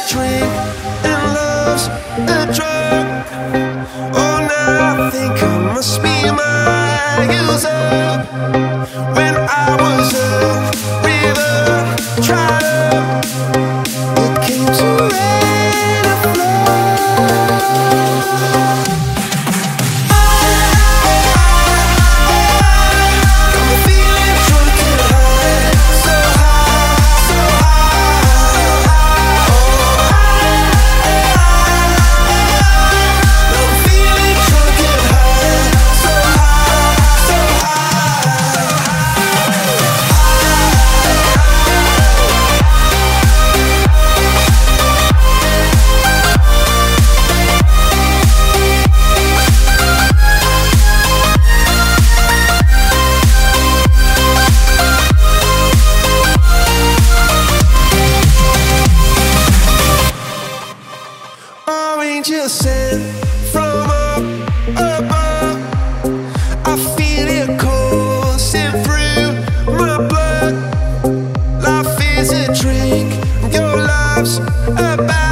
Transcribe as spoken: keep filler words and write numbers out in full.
drink and love's a drug. Oh, now I think I must be my user. When I was a river trotter, it came to rain and flood. Angel sent from up above. I feel it coursing through my blood. Life is a drink, your love's a bad.